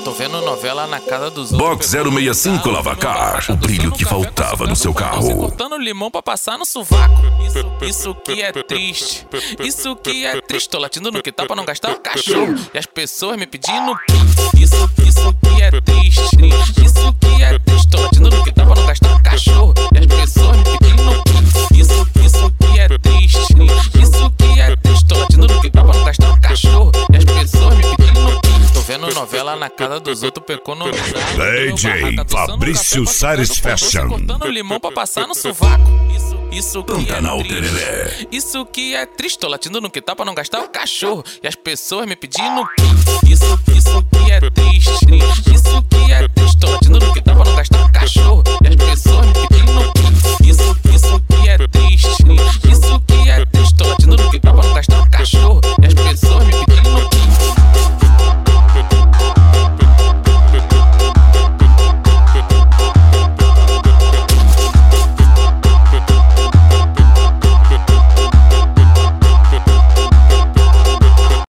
Tô vendo novela na casa dos outros. Box 065 Lavacar, o brilho que faltava no seu carro. Cortando limão pra passar no sovaco. Isso que é triste. Isso que é triste. Tô latindo no que tá pra não gastar o cachorro. E as pessoas me pedindo. Isso que é triste. Isso que é triste. Tô latindo no que tá pra não gastar o cachorro. E as pessoas me pedindo. Isso que é triste. Isso que é triste. Tô latindo no que tá pra não gastar o cachorro. E as pessoas me pedindo. Tô vendo novela na casa dos outros, economizado. DJ Fabrício Sares Fashion. Cortando limão pra passar no sovaco. Isso que Canal é triste. Tereré. Isso que é triste. Tô latindo no que tá pra não gastar o cachorro. E as pessoas me pedindo. Isso que é triste.